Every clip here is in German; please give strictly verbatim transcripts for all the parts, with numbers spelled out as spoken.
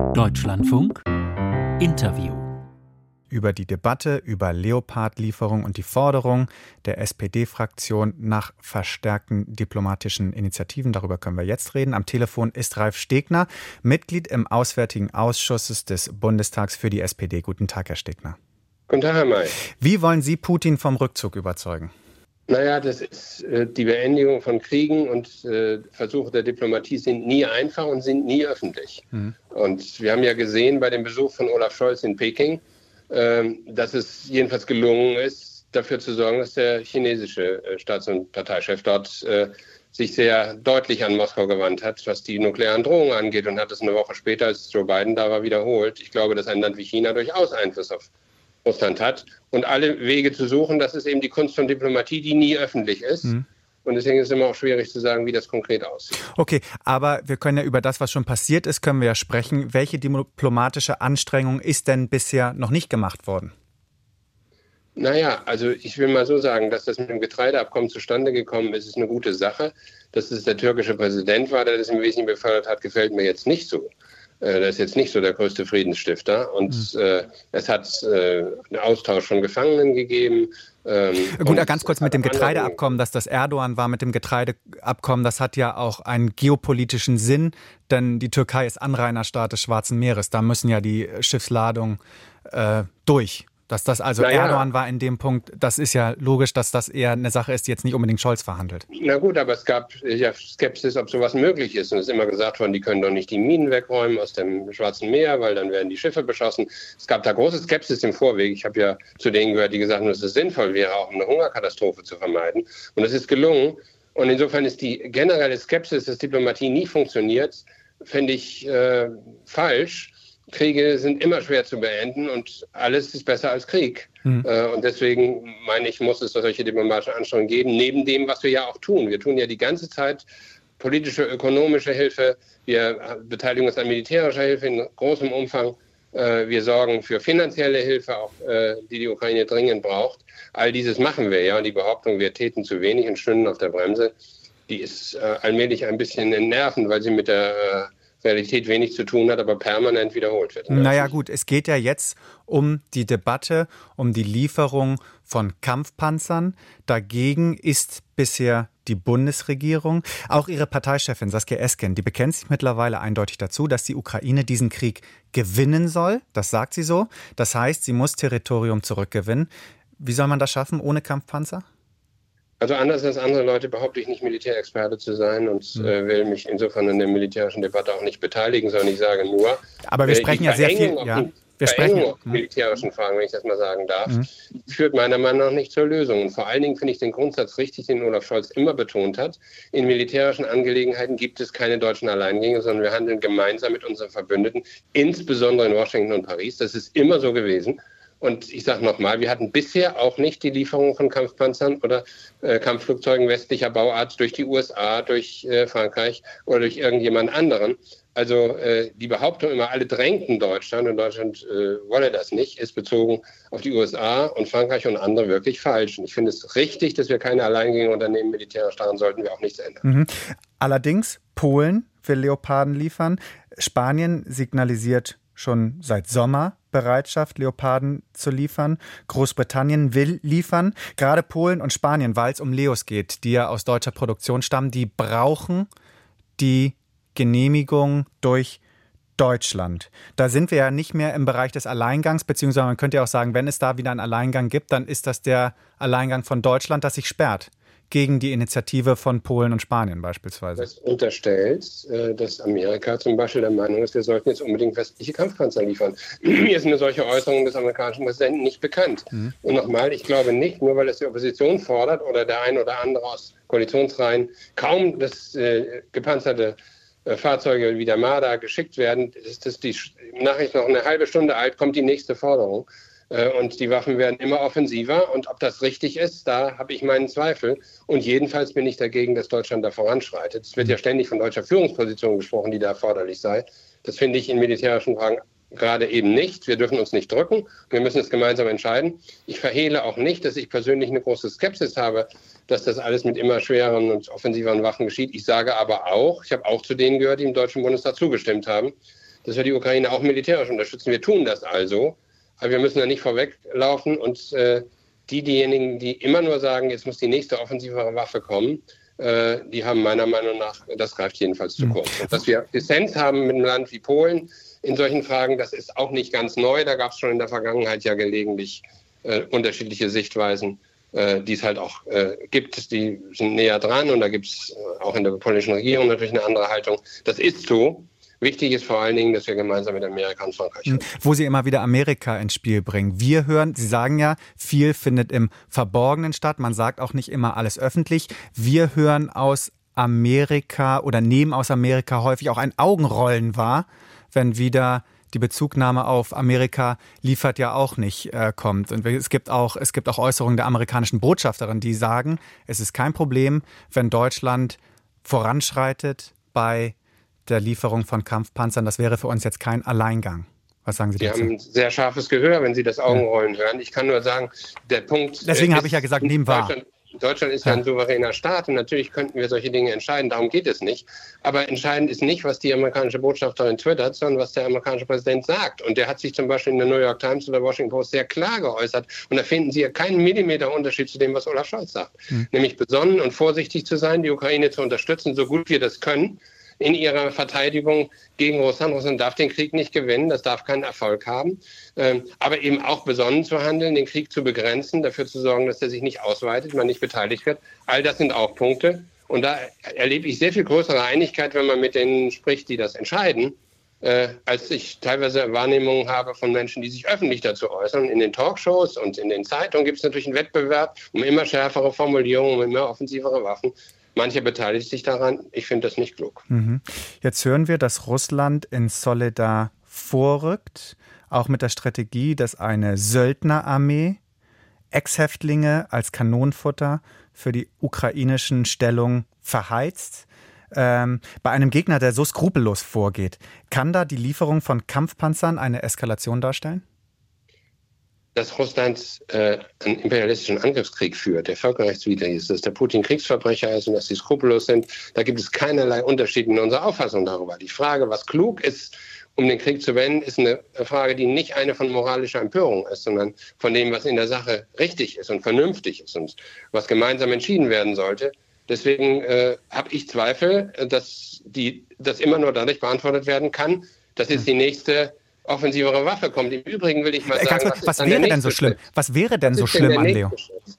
Deutschlandfunk Interview. Über die Debatte über Leopard-Lieferung und die Forderung der S P D-Fraktion nach verstärkten diplomatischen Initiativen. Darüber können wir jetzt reden. Am Telefon ist Ralf Stegner, Mitglied im Auswärtigen Ausschuss des Bundestags für die S P D. Guten Tag, Herr Stegner. Guten Tag, Herr May. Wie wollen Sie Putin vom Rückzug überzeugen? Naja, das ist äh, die Beendigung von Kriegen und äh, Versuche der Diplomatie sind nie einfach und sind nie öffentlich. Mhm. Und wir haben ja gesehen bei dem Besuch von Olaf Scholz in Peking, äh, dass es jedenfalls gelungen ist, dafür zu sorgen, dass der chinesische äh, Staats- und Parteichef dort äh, sich sehr deutlich an Moskau gewandt hat, was die nuklearen Drohungen angeht, und hat es eine Woche später, als Joe Biden da war, wiederholt. Ich glaube, dass ein Land wie China durchaus Einfluss auf Russland hat und alle Wege zu suchen, das ist eben die Kunst von Diplomatie, die nie öffentlich ist. Mhm. Und deswegen ist es immer auch schwierig zu sagen, wie das konkret aussieht. Okay, aber wir können ja über das, was schon passiert ist, können wir ja sprechen. Welche diplomatische Anstrengung ist denn bisher noch nicht gemacht worden? Naja, also ich will mal so sagen, dass das mit dem Getreideabkommen zustande gekommen ist, ist eine gute Sache. Dass es der türkische Präsident war, der das im Wesentlichen befördert hat, gefällt mir jetzt nicht so. Der ist jetzt nicht so der größte Friedensstifter. Und mhm. äh, es hat äh, einen Austausch von Gefangenen gegeben. Ähm, Gut, ganz kurz mit dem Getreideabkommen, dass das Erdogan war mit dem Getreideabkommen, das hat ja auch einen geopolitischen Sinn, denn die Türkei ist Anrainerstaat des Schwarzen Meeres. Da müssen ja die Schiffsladungen äh, durch. Dass das also naja. Erdogan war in dem Punkt, das ist ja logisch, dass das eher eine Sache ist, die jetzt nicht unbedingt Scholz verhandelt. Na gut, aber es gab ja Skepsis, ob sowas möglich ist. Und es ist immer gesagt worden, die können doch nicht die Minen wegräumen aus dem Schwarzen Meer, weil dann werden die Schiffe beschossen. Es gab da große Skepsis im Vorweg. Ich habe ja zu denen gehört, die gesagt haben, dass es sinnvoll wäre, auch eine Hungerkatastrophe zu vermeiden. Und es ist gelungen. Und insofern ist die generelle Skepsis, dass Diplomatie nie funktioniert, finde ich äh, falsch. Kriege sind immer schwer zu beenden und alles ist besser als Krieg. Mhm. Äh, und deswegen meine ich, muss es solche diplomatische Anstrengungen geben, neben dem, was wir ja auch tun. Wir tun ja die ganze Zeit politische, ökonomische Hilfe, wir beteiligen uns an militärischer Hilfe in großem Umfang, äh, wir sorgen für finanzielle Hilfe, auch, äh, die die Ukraine dringend braucht. All dieses machen wir ja, und die Behauptung, wir täten zu wenig und stünden auf der Bremse, die ist äh, allmählich ein bisschen in Nerven, weil sie mit der äh, Realität wenig zu tun hat, aber permanent wiederholt wird. Naja gut, es geht ja jetzt um die Debatte, um die Lieferung von Kampfpanzern. Dagegen ist bisher die Bundesregierung. Auch ihre Parteichefin Saskia Esken, die bekennt sich mittlerweile eindeutig dazu, dass die Ukraine diesen Krieg gewinnen soll. Das sagt sie so. Das heißt, sie muss Territorium zurückgewinnen. Wie soll man das schaffen ohne Kampfpanzer? Also anders als andere Leute behaupte ich nicht, Militärexperte zu sein und mhm. äh, will mich insofern in der militärischen Debatte auch nicht beteiligen, sondern ich sage nur, aber wir sprechen äh, ja sehr viel, ja. Wir sprechen auf militärischen Fragen, wenn ich das mal sagen darf, mhm. führt meiner Meinung nach nicht zur Lösung. Und vor allen Dingen finde ich den Grundsatz richtig, den Olaf Scholz immer betont hat. In militärischen Angelegenheiten gibt es keine deutschen Alleingänge, sondern wir handeln gemeinsam mit unseren Verbündeten, insbesondere in Washington und Paris. Das ist immer so gewesen. Und ich sage nochmal, wir hatten bisher auch nicht die Lieferung von Kampfpanzern oder äh, Kampfflugzeugen westlicher Bauart durch die U S A, durch äh, Frankreich oder durch irgendjemand anderen. Also äh, die Behauptung immer, alle drängten Deutschland und Deutschland äh, wolle das nicht, ist bezogen auf die U S A und Frankreich und andere wirklich falsch. Und ich finde es richtig, dass wir keine Alleingänge unternehmen. Militärisch daran sollten wir auch nichts ändern. Mhm. Allerdings, Polen will Leoparden liefern. Spanien signalisiert schon seit Sommer Bereitschaft, Leoparden zu liefern. Großbritannien will liefern. Gerade Polen und Spanien, weil es um Leos geht, die ja aus deutscher Produktion stammen, die brauchen die Genehmigung durch Deutschland. Da sind wir ja nicht mehr im Bereich des Alleingangs, beziehungsweise man könnte ja auch sagen, wenn es da wieder einen Alleingang gibt, dann ist das der Alleingang von Deutschland, das sich sperrt. Gegen die Initiative von Polen und Spanien beispielsweise. Das unterstellt, dass Amerika zum Beispiel der Meinung ist, wir sollten jetzt unbedingt westliche Kampfpanzer liefern. Mir ist eine solche Äußerung des amerikanischen Präsidenten nicht bekannt. Mhm. Und nochmal, ich glaube nicht, nur weil es die Opposition fordert oder der ein oder andere aus Koalitionsreihen kaum das äh, gepanzerte äh, Fahrzeuge wie der Marder geschickt werden, ist das die Nachricht noch eine halbe Stunde alt, kommt die nächste Forderung. Und die Waffen werden immer offensiver. Und ob das richtig ist, da habe ich meinen Zweifel. Und jedenfalls bin ich dagegen, dass Deutschland da voranschreitet. Es wird ja ständig von deutscher Führungsposition gesprochen, die da erforderlich sei. Das finde ich in militärischen Fragen gerade eben nicht. Wir dürfen uns nicht drücken. Wir müssen es gemeinsam entscheiden. Ich verhehle auch nicht, dass ich persönlich eine große Skepsis habe, dass das alles mit immer schwereren und offensiveren Waffen geschieht. Ich sage aber auch, ich habe auch zu denen gehört, die im Deutschen Bundestag zugestimmt haben, dass wir die Ukraine auch militärisch unterstützen. Wir tun das also, aber wir müssen da nicht vorweglaufen und äh, die, diejenigen, die immer nur sagen, jetzt muss die nächste offensivere Waffe kommen, äh, die haben meiner Meinung nach, das greift jedenfalls zu kurz. Und dass wir Dissens haben mit einem Land wie Polen in solchen Fragen, das ist auch nicht ganz neu. Da gab es schon in der Vergangenheit ja gelegentlich äh, unterschiedliche Sichtweisen, äh, die es halt auch äh, gibt. Die sind näher dran und da gibt es auch in der polnischen Regierung natürlich eine andere Haltung. Das ist so. Wichtig ist vor allen Dingen, dass wir gemeinsam mit Amerika und Frankreich haben. Wo Sie immer wieder Amerika ins Spiel bringen. Wir hören, Sie sagen ja, viel findet im Verborgenen statt. Man sagt auch nicht immer alles öffentlich. Wir hören aus Amerika oder nehmen aus Amerika häufig auch ein Augenrollen wahr, wenn wieder die Bezugnahme auf Amerika liefert ja auch nicht äh, kommt. Und es gibt auch, es gibt auch Äußerungen der amerikanischen Botschafterin, die sagen, es ist kein Problem, wenn Deutschland voranschreitet bei der Lieferung von Kampfpanzern. Das wäre für uns jetzt kein Alleingang. Was sagen Sie Sie dazu? haben ein sehr scharfes Gehör, wenn Sie das Augenrollen hören. Ich kann nur sagen, der Punkt... Deswegen habe ich ja gesagt, nehmen wahr. Deutschland, Deutschland ist ja ein souveräner Staat und natürlich könnten wir solche Dinge entscheiden, darum geht es nicht. Aber entscheidend ist nicht, was die amerikanische Botschafterin twittert, sondern was der amerikanische Präsident sagt. Und der hat sich zum Beispiel in der New York Times oder Washington Post sehr klar geäußert. Und da finden Sie ja keinen Millimeter Unterschied zu dem, was Olaf Scholz sagt. Hm. Nämlich besonnen und vorsichtig zu sein, die Ukraine zu unterstützen, so gut wir das können, in ihrer Verteidigung gegen Russland. Russland darf den Krieg nicht gewinnen, das darf keinen Erfolg haben. Ähm, aber eben auch besonnen zu handeln, den Krieg zu begrenzen, dafür zu sorgen, dass er sich nicht ausweitet, man nicht beteiligt wird. All das sind auch Punkte. Und da erlebe ich sehr viel größere Einigkeit, wenn man mit denen spricht, die das entscheiden, äh, als ich teilweise Wahrnehmungen habe von Menschen, die sich öffentlich dazu äußern. In den Talkshows und in den Zeitungen gibt es natürlich einen Wettbewerb um immer schärfere Formulierungen, um immer offensivere Waffen. Manche beteiligt sich daran. Ich finde das nicht klug. Mhm. Jetzt hören wir, dass Russland in Soledar vorrückt, auch mit der Strategie, dass eine Söldnerarmee Ex-Häftlinge als Kanonenfutter für die ukrainischen Stellungen verheizt. Ähm, bei einem Gegner, der so skrupellos vorgeht, kann da die Lieferung von Kampfpanzern eine Eskalation darstellen? Dass Russland äh, einen imperialistischen Angriffskrieg führt, der völkerrechtswidrig ist, dass der Putin Kriegsverbrecher ist und dass sie skrupellos sind, da gibt es keinerlei Unterschied in unserer Auffassung darüber. Die Frage, was klug ist, um den Krieg zu wenden, ist eine Frage, die nicht eine von moralischer Empörung ist, sondern von dem, was in der Sache richtig ist und vernünftig ist und was gemeinsam entschieden werden sollte. Deswegen äh, habe ich Zweifel, dass die, das immer nur dadurch beantwortet werden kann, dass jetzt die nächste offensivere Waffe kommt. Im Übrigen will ich mal sagen, was, was wäre denn so schlimm? Schritt? Was wäre denn so schlimm an Leo?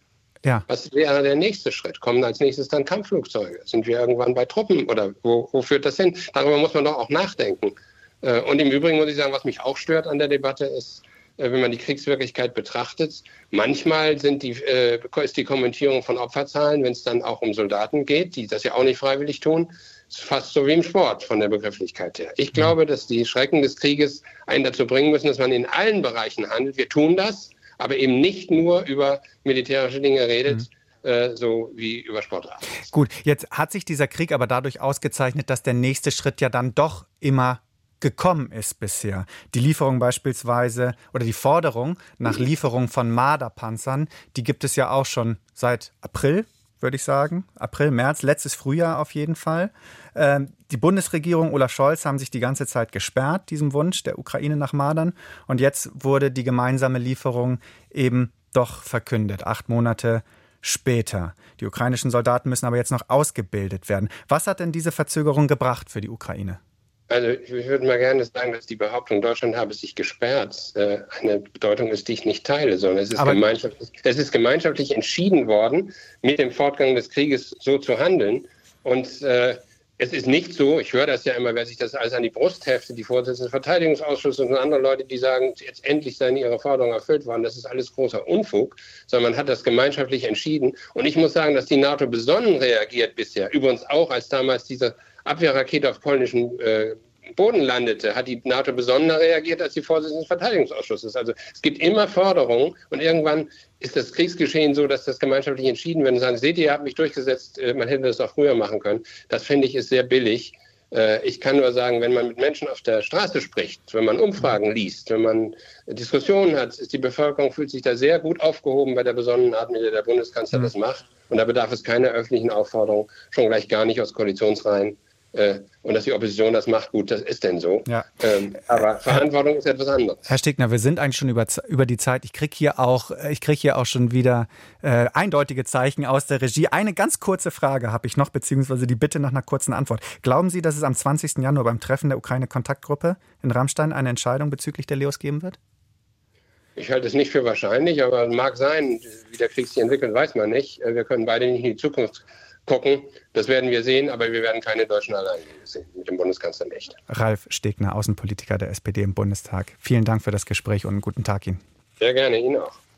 Ja. Was wäre der nächste Schritt? Kommen als nächstes dann Kampfflugzeuge? Sind wir irgendwann bei Truppen oder wo, wo führt das hin? Darüber muss man doch auch nachdenken. Und im Übrigen muss ich sagen, was mich auch stört an der Debatte ist, wenn man die Kriegswirklichkeit betrachtet, manchmal sind die, äh, ist die Kommentierung von Opferzahlen, wenn es dann auch um Soldaten geht, die das ja auch nicht freiwillig tun, fast so wie im Sport von der Begrifflichkeit her. Ich glaube, dass die Schrecken des Krieges einen dazu bringen müssen, dass man in allen Bereichen handelt. Wir tun das, aber eben nicht nur über militärische Dinge redet, mhm. äh, so wie über Sportarten. Gut, jetzt hat sich dieser Krieg aber dadurch ausgezeichnet, dass der nächste Schritt ja dann doch immer gekommen ist bisher. Die Lieferung beispielsweise oder die Forderung nach Lieferung von Marder-Panzern, die gibt es ja auch schon seit April, würde ich sagen. April, März, letztes Frühjahr auf jeden Fall. Ähm, die Bundesregierung, Olaf Scholz, haben sich die ganze Zeit gesperrt, diesem Wunsch der Ukraine nach Mardern. Und jetzt wurde die gemeinsame Lieferung eben doch verkündet, acht Monate später. Die ukrainischen Soldaten müssen aber jetzt noch ausgebildet werden. Was hat denn diese Verzögerung gebracht für die Ukraine? Also ich würde mal gerne sagen, dass die Behauptung, Deutschland habe sich gesperrt, äh, eine Bedeutung ist, die ich nicht teile, sondern es ist, gemeinschaftlich, es ist gemeinschaftlich entschieden worden, mit dem Fortgang des Krieges so zu handeln. Und äh, es ist nicht so, ich höre das ja immer, wer sich das alles an die Brust heftet, die Vorsitzenden des Verteidigungsausschusses und andere Leute, die sagen, jetzt endlich seien ihre Forderungen erfüllt worden, das ist alles großer Unfug, sondern man hat das gemeinschaftlich entschieden. Und ich muss sagen, dass die NATO besonnen reagiert bisher, übrigens auch als damals diese Abwehrrakete auf polnischem äh, Boden landete, hat die NATO besonderer reagiert als die Vorsitzende des Verteidigungsausschusses. Also es gibt immer Forderungen und irgendwann ist das Kriegsgeschehen so, dass das gemeinschaftlich entschieden wird und sagen, seht ihr, ihr habt mich durchgesetzt, äh, man hätte das auch früher machen können. Das finde ich ist sehr billig. Äh, ich kann nur sagen, wenn man mit Menschen auf der Straße spricht, wenn man Umfragen liest, wenn man Diskussionen hat, ist die Bevölkerung fühlt sich da sehr gut aufgehoben bei der besonnenen Art, mit der der Bundeskanzler mhm. das macht. Und da bedarf es keiner öffentlichen Aufforderung, schon gleich gar nicht aus Koalitionsreihen, Äh, und dass die Opposition das macht, gut, das ist denn so. Ja. Ähm, aber Verantwortung ist etwas anderes. Herr Stegner, wir sind eigentlich schon über, über die Zeit. Ich kriege hier auch, ich krieg hier auch schon wieder äh, eindeutige Zeichen aus der Regie. Eine ganz kurze Frage habe ich noch, beziehungsweise die Bitte nach einer kurzen Antwort. Glauben Sie, dass es am zwanzigsten Januar beim Treffen der Ukraine-Kontaktgruppe in Rammstein eine Entscheidung bezüglich der Leos geben wird? Ich halte es nicht für wahrscheinlich, aber mag sein. Wie der Krieg sich entwickelt, weiß man nicht. Wir können beide nicht in die Zukunft gucken. Das werden wir sehen, aber wir werden keine Deutschen allein sehen. Mit dem Bundeskanzler nicht. Ralf Stegner, Außenpolitiker der S P D im Bundestag. Vielen Dank für das Gespräch und einen guten Tag Ihnen. Sehr gerne, Ihnen auch.